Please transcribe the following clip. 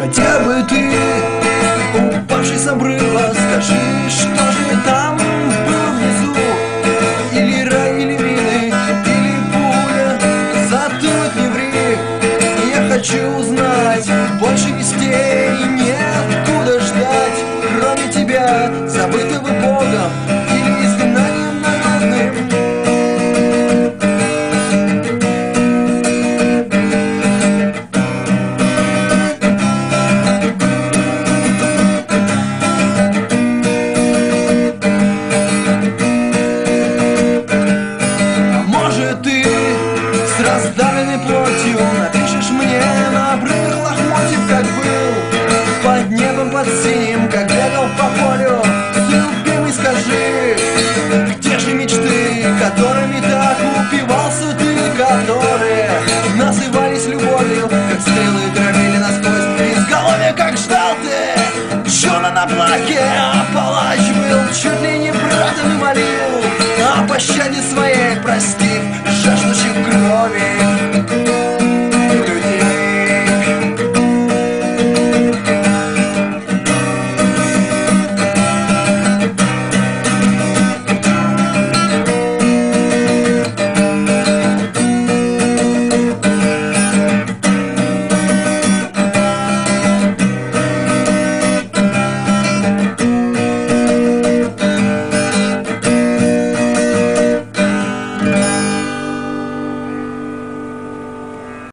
Хотя бы ты, упавший с обрыва, скажи, что же там было внизу. Или рай, или мины, или пуля, затылок не ври. Я хочу узнать, больше вестей неоткуда ждать, кроме тебя, забытого Богом или изгнанием народным. Ты с раздавленной плотью напишешь мне на обрывах лохмотьев, как был под небом, под синим, как бегал по полю с любимой. Скажи, где же мечты, которыми так упивался ты, которые назывались любовью, как стрелы дробили насквозь изголовье, как ждал ты Джона на плахе, а палач был чуть ли не братом и молил о пощаде своей, прости.